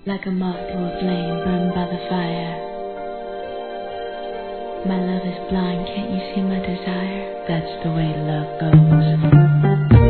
like a moth to a flame burned by the fire. My love is blind, can't you see my desire? That's the way love goes.